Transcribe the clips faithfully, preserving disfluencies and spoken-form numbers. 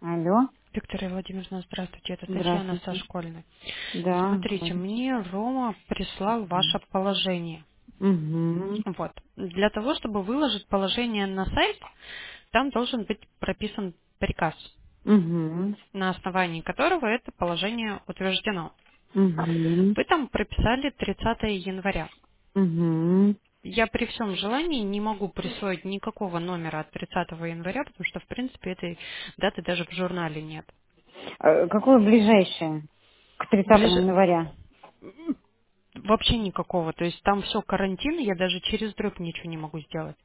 Алло, Виктория Владимировна, здравствуйте, это Татьяна со здравствуйте. школьной. Да. Смотрите, мне Рома прислал ваше положение. Угу. Вот. Для того, чтобы выложить положение на сайт, там должен быть прописан приказ, Угу. на основании которого это положение утверждено. Угу. Вы там прописали тридцатое января. Угу. Я при всем желании не могу присвоить никакого номера от тридцатого января, потому что, в принципе, этой даты даже в журнале нет. Какое ближайшее? К тридцатому Ближе... января. Вообще никакого. То есть там все карантин, я даже через дробь ничего не могу сделать.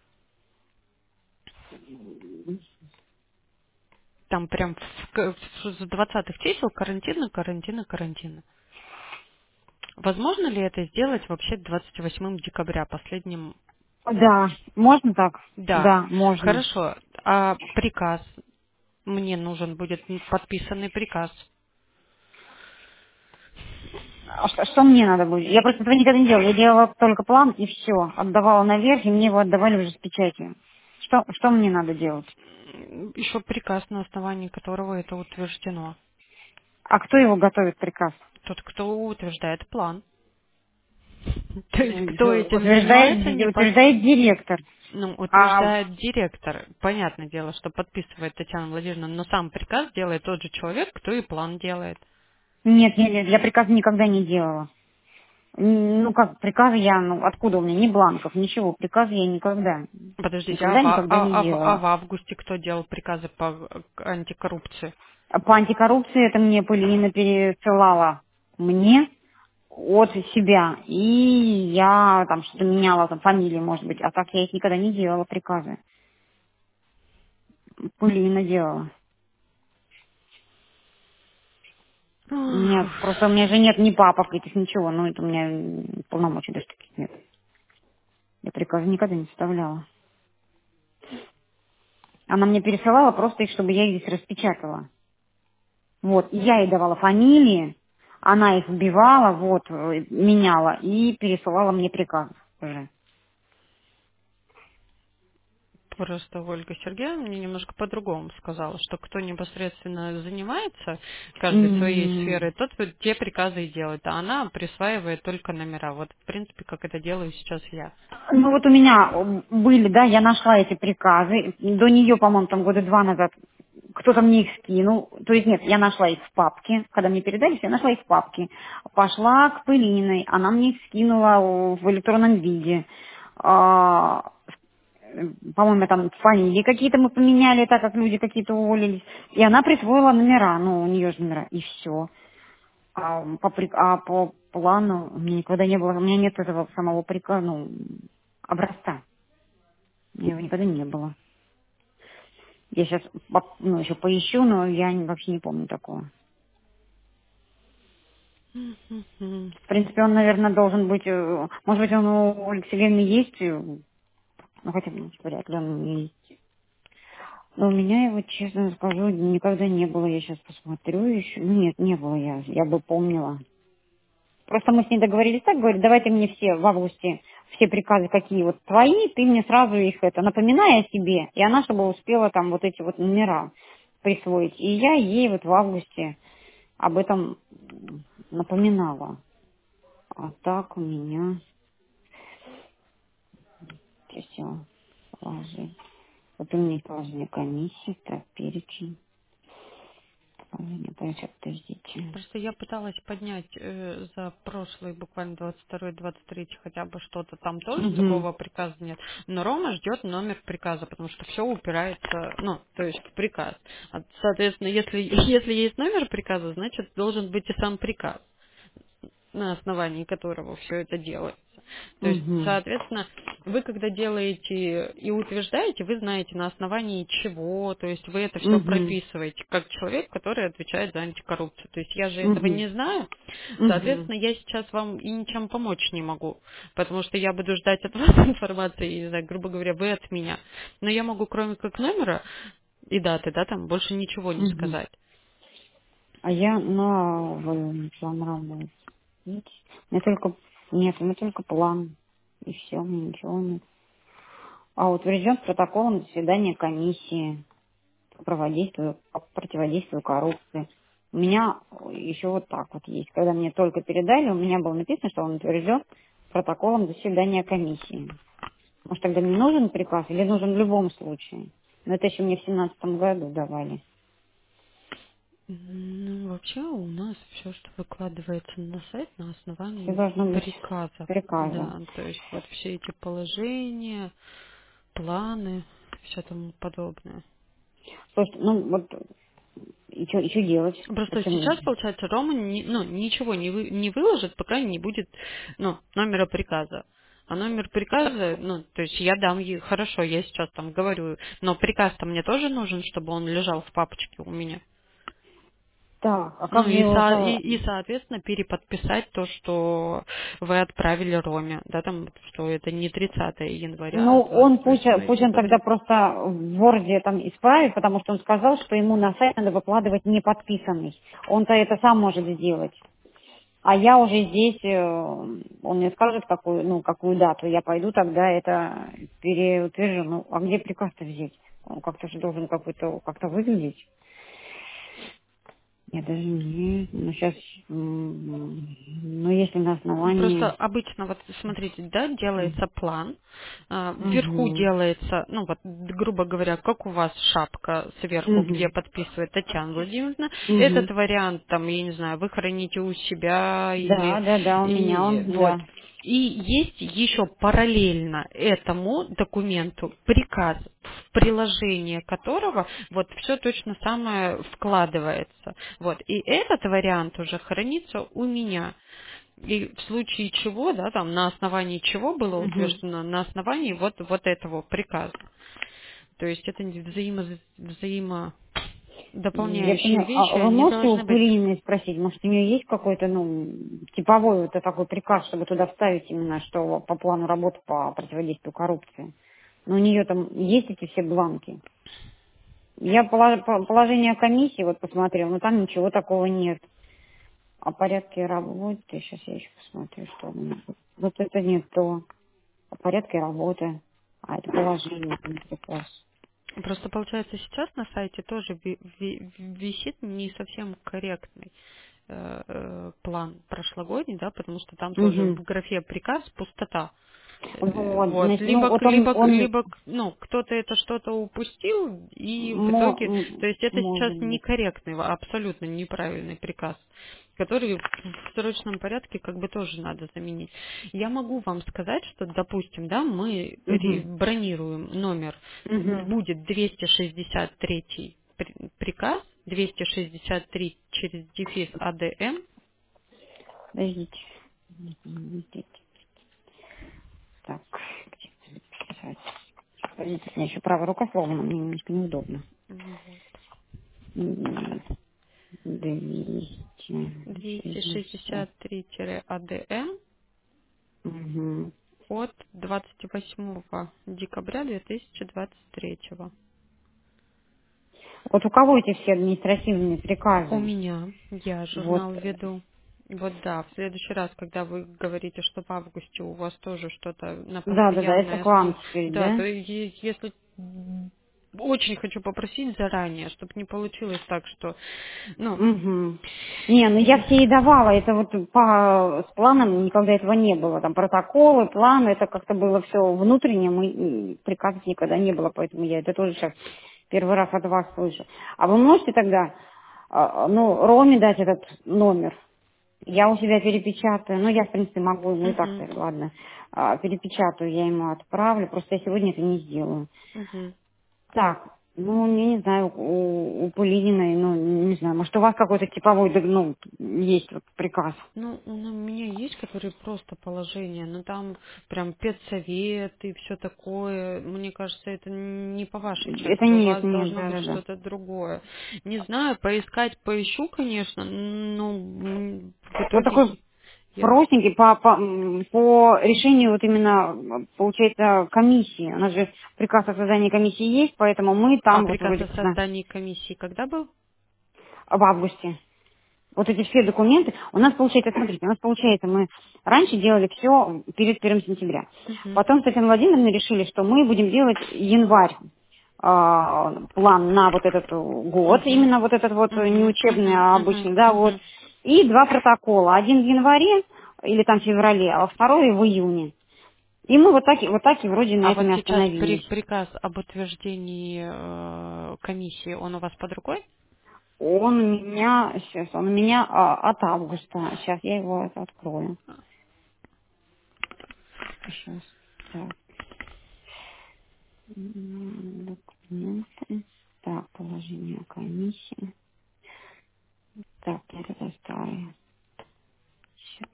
Там прям в к- в- с двадцатых чисел карантина, карантина, карантина. Возможно ли это сделать вообще двадцать восьмым декабря, последним? Да. Можно так? Да, Да, можно. хорошо. А приказ? Мне нужен будет подписанный приказ. А что, что мне надо будет? Я просто этого никогда не делала. Я делала только план и все. Отдавала наверх, и мне его отдавали уже с печатью. Что, что мне надо делать? Еще приказ, на основании которого это утверждено. А кто его готовит, приказ? Тот, кто утверждает план. То есть, М, кто этим занимается, Утверждает, непосредственно. утверждает директор. Ну, А утверждает директор. Понятное дело, что подписывает Татьяна Владимировна, но сам приказ делает тот же человек, кто и план делает. нет, нет, нет, я приказ никогда не делала. М, Ну как, приказы я, ну откуда у меня, ни бланков, ничего, приказы я никогда, Подождите, а никогда, в, а- никогда не а в- а делала. в августе кто делал приказы по к- антикоррупции? А по антикоррупции это мне Полина пересылала мне от себя, и я там что-то меняла, там фамилии, может быть, а так я их никогда не делала, приказы. Полина делала. У меня просто, у меня же нет ни папок этих, ничего, ну это у меня м, полномочий даже таких нет. Я приказы никогда не составляла. Она мне пересылала просто их, чтобы я их здесь распечатала. Вот, и я ей давала фамилии, она их вбивала, вот, э, меняла и пересылала мне приказ уже. Просто Ольга Сергеевна мне немножко по-другому сказала, что кто непосредственно занимается каждой своей М, сферой, тот вот те приказы и делает, а она присваивает только номера. Вот, в принципе, как это делаю сейчас я. Ну вот у меня э, были, да, я нашла эти приказы, до нее, по-моему, там года два назад кто-то мне их скинул, то есть нет, я нашла их в папке, когда мне передались, я нашла их в папке. Пошла к Пылиной, она мне их скинула в электронном виде. А, по-моему, там фамилии какие-то мы поменяли, так как люди какие-то уволились. И она присвоила номера, ну, у нее же номера, и все. А по, при- а по плану у меня никогда не было, у меня нет этого самого приказа, ну, образца. У меня его никогда не было. Я сейчас, ну, еще поищу, но я не- вообще не помню такого. Мгм. В принципе, он, наверное, должен быть, э, может быть, он у Ольги Сергеевны есть, э, ну, хотя бы, вряд ли он не есть. Но у меня его, честно скажу, никогда не было. Я сейчас посмотрю еще. Ну нет, не было я. Я бы помнила. Просто мы с ней договорились так, говорит, давай ты мне все в августе, все приказы, какие вот твои, ты мне сразу их это, напоминай о себе. И она, чтобы успела там вот эти вот номера присвоить. И я ей вот в августе об этом напоминала. А так у меня все положить. Вот у меня есть положение комиссии, так, перечень. Положение, сейчас, подождите. Просто я пыталась поднять э, за прошлый, буквально двадцать второй двадцать третий хотя бы что-то, там тоже Угу. такого приказа нет. Но Рома ждет номер приказа, потому что все упирается, ну, то есть в приказ. А, соответственно, если, если есть номер приказа, значит должен быть и сам приказ, на основании которого все это делается. То есть, Угу. соответственно, вы когда делаете и утверждаете, вы знаете на основании чего, то есть вы это все Угу. прописываете, как человек, который отвечает за антикоррупцию. То есть я же этого Угу. не знаю, Угу. соответственно, я сейчас вам и ничем помочь не могу, потому что я буду ждать от вас информации, не знаю, грубо говоря, вы от меня. Но я могу, кроме как номера и даты, да, там больше ничего не Угу. сказать. А я на план работы. Видите? У меня только нет, у меня только план. И все, ничего нет. А утвержден протоколом заседания комиссии. противодействию, противодействию коррупции. У меня еще вот так вот есть. Когда мне только передали, у меня было написано, что он утвержден протоколом заседания комиссии. Может, тогда не нужен приказ или нужен в любом случае? Но это еще мне в семнадцатом году давали. Ну, вообще у нас все, что выкладывается на сайт, на Все основании должно быть приказа. приказом. Да, то есть вот все эти положения, планы, все тому подобное. Слушайте, ну вот и что еще делать? Просто Почему? сейчас, получается, Рома ни- ну, ничего не, вы, не выложит, пока не будет ну, номера приказа. А номер приказа, ну, то есть я дам ей, хорошо, я сейчас там говорю, но приказ-то мне тоже нужен, чтобы он лежал в папочке у меня. Так, а Ну как же и, его со- за... и, и, соответственно, переподписать то, что вы отправили Роме, да, там, что это не тридцатое января, Ну, а он двадцать пусть, восьмое пусть он тогда декабря. просто в Word там исправит, потому что он сказал, что ему на сайт надо выкладывать не подписанный. Он-то это сам может сделать. А я уже здесь, э, он мне скажет, какую, ну, какую дату, я пойду тогда это переутвержу. Ну, а где приказ-то взять? Он как-то же должен какой-то, как-то выглядеть. Я даже не... Ну, сейчас... Ну, если на Просто основании... обычно, вот смотрите, да, делается план, а, вверху Угу. делается, ну вот, грубо говоря, как у вас шапка сверху, где Угу. подписывает Татьяна Владимировна, Угу. этот вариант, там, я не знаю, вы храните у себя или... Да, да, да, у меня И, он, вот. да. И есть еще параллельно этому документу приказ, в приложение которого вот все точно самое вкладывается. Вот. И этот вариант уже хранится у меня. И в случае чего, да, там на основании чего было Угу. утверждено, на основании вот, вот этого приказа. То есть это не взаимо, Я взаимодополняющие поняла. вещи, А вы они можете у должны быть. Пылининой спросить, может, у нее есть какой-то, ну, типовой вот такой приказ, чтобы туда вставить именно, что по плану работы по противодействию коррупции? Но у нее там есть эти все бланки. Я поло- по- положение комиссии вот посмотрела, но там ничего такого нет. О порядке работы, сейчас я еще посмотрю, что у меня тут. Вот это не то. О порядке работы. А это положение, это не приказ. Просто получается сейчас на сайте тоже ви- ви- висит не совсем корректный э, э, план прошлогодний, да, потому что там тоже Угу. в графе приказ пустота. Э, Вот, Вот, значит, ну либо, вот он, либо, он либо, ну, кто-то это что-то упустил, и в мо- итоге, м, то есть это сейчас может быть. некорректный, абсолютно неправильный приказ, который в срочном порядке как бы тоже надо заменить. Я могу вам сказать, что, допустим, да, мы ре- Угу. бронируем номер, Угу. будет двести шестьдесят третий при- приказ, двести шестьдесят три через дефис АДМ. Подождите. Подождите. Так, где писать? Подождите, у меня еще правая рука сломана, мне немножко неудобно. Вот. М, двести шестьдесят. двести шестьдесят три АДМ Угу. от двадцать восьмого декабря две тысячи двадцать третьего. Вот у кого эти все административные У приказы? меня, я Вот. журнал веду. Вот да, в следующий раз, когда вы говорите, что в августе у вас тоже что-то на Да, да, да, это постоянной к вам основе, теперь, да, то да? е- если очень хочу попросить заранее, чтобы не получилось так, что, ну, Угу. Не, ну я все и давала, это вот по, с планом никогда этого не было. Там протоколы, планы, это как-то было все внутренне, мы, м, приказов никогда не было, поэтому я это тоже сейчас первый раз от вас слышу. А вы можете тогда, а, ну, Роме дать этот номер? Я у себя перепечатаю, ну, я, в принципе, могу, ну, и угу, так-то, ладно, А, перепечатаю, я ему отправлю, просто я сегодня это не сделаю. угу. Так, ну, я не знаю, у, у Пылининой, ну, не знаю, может, у вас какой-то типовой, да, ну, есть вот приказ. Ну, у меня есть, которые просто положения, но там прям педсовет и все такое. Мне кажется, это не по вашей Это части. У нет, вас нет, должно быть да-да-да. что-то другое. Не знаю, поискать поищу, конечно, но м, в Вот итоге такой я... простенький по, по, м, по решению вот именно, получается, комиссии. У нас же приказ о создании комиссии есть, поэтому мы А там вот приказ вроде о как на- создании комиссии когда был? в августе. Вот эти все документы. У нас получается, смотрите, у нас получается, мы раньше делали все перед первым сентября. Угу. Потом с Татьяной Владимировной решили, что мы будем делать январь а, план на вот этот год, Мгм. именно вот этот вот не Мгм. учебный, Мгм. а Мгм. обычный, да, вот. Мгм. И два протокола. Один в январе или там в феврале, а второй в июне. И мы вот так, и- вот так и вроде на А этом вот и сейчас при- остановились. приказ об утверждении э, комиссии, он у вас под рукой? Он у меня, сейчас, он у меня а, от августа. Сейчас я его это открою. Сейчас, так. М, Документы. Так, положение комиссии. Так, это старое. Щас,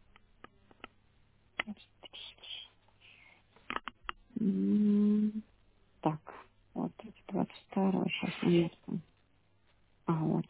м, Так, вот это двадцать второе, сейчас минутку. А, вот.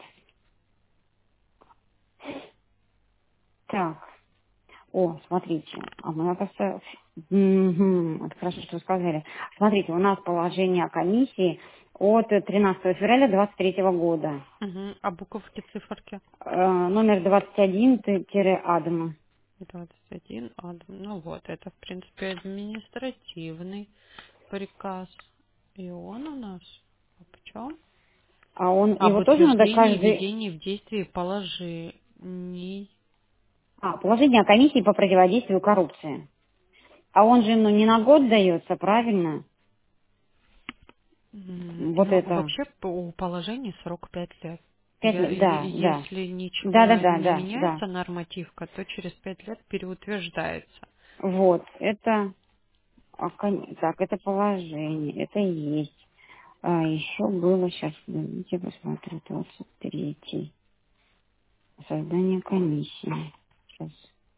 Так, о, смотрите, а мы просто... Мгм, это хорошо, что вы сказали. Смотрите, у нас положение о комиссии от тринадцатого февраля двадцать третьего года. Мгм. А буковки, циферки? Э, номер двадцать один Адама. двадцать один. А, ну вот, это, в принципе, административный приказ. И он у нас о чем? А он, Об его тоже надо утверждении каждый... введении в действие положений. А, положение о комиссии по противодействию коррупции. А он же, ну, не на год дается, правильно? М, Вот Ну, это. вообще по у положений срок пять лет. Пять Я- лет, е- да, да. Если Да, да, ничего да, не да, да. меняется, нормативка, то через пять лет переутверждается. Вот, это... а, кон- Так, это положение, это и есть. А еще было, сейчас, подождите, посмотрю, двадцать третий. Создание комиссии. Сейчас,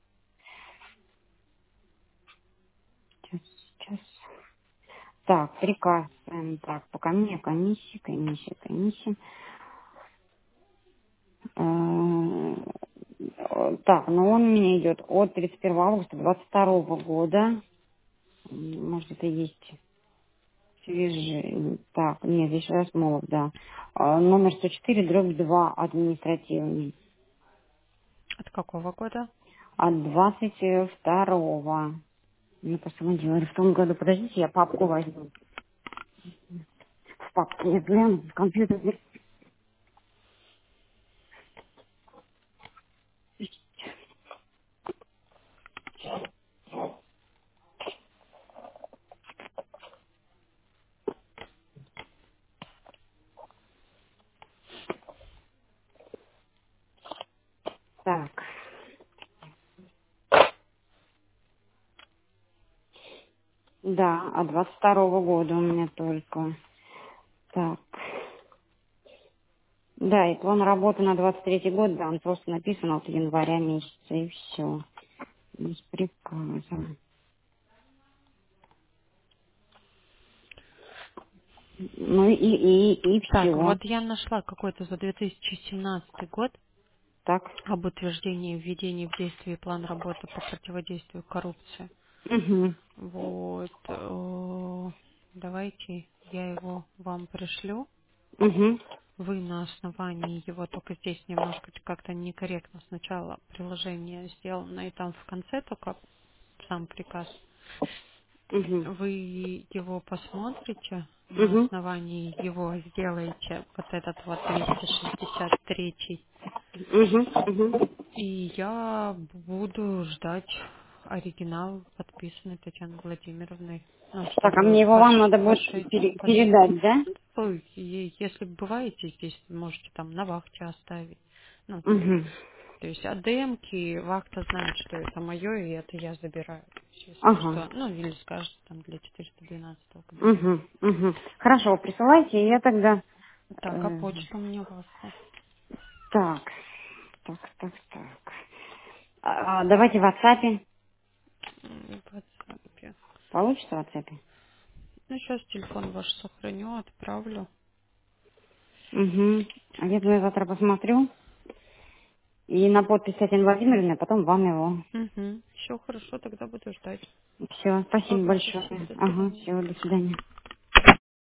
сейчас, сейчас. Так, приказ. эм, Так, пока мне комиссия, комиссия, комиссия. Э, Так, ну он у меня идет от тридцать первого августа двадцать второго года. М, Может, это есть свежий. Так, нет, здесь Расмолов, да. А, Номер сто четыре, дробь два, административный. От какого года? От двадцать второго. Ну, просто мы делали в том году. Подождите, я папку возьму. В папке я гляну, в компьютере. Так, да, от двадцать второго года у меня только. Так. Да, и план работы на двадцать третий год, да, он просто написан от января месяца, и все. Без приказа. Ну и, и, и Так, все. вот я нашла какой-то за две тысячи семнадцатый год Так. об утверждении введении в действие план работы по противодействию коррупции. Угу. Вот. э, Давайте я его вам пришлю. Угу. Вы на основании его, только здесь немножко как-то некорректно сначала приложение сделано, и там в конце только сам приказ. Угу. Вы его посмотрите, на Угу. основании его сделаете вот этот вот двести шестьдесят три. Угу. Угу. И я буду ждать оригинал, подписанный Татьяной Владимировной. Ну, Так, а мне чтобы его вам ваш, надо будет вашей пере- позиции. передать, да? Ой, и если бываете здесь, можете там на вахте оставить. Ну, Угу. то есть от ДМки вахта знает, что это мое, и это я забираю. То есть, если Ага. что, ну, или скажете там для четыреста двенадцатого кабинета. Угу. Угу. Хорошо, присылайте, и я тогда... Так, а э, почта мне ваша? так, так, так, так. А, а, давайте в WhatsApp. М, в WhatsApp. Получится в WhatsApp? Ну, сейчас телефон ваш сохраню, отправлю. Угу. А я туда завтра посмотрю. И на подпись Татьяны Владимировны, а потом вам его. Угу. Все хорошо, тогда буду ждать. Все, спасибо Ага, большое. спасибо, до Ага, свидания. все, до свидания.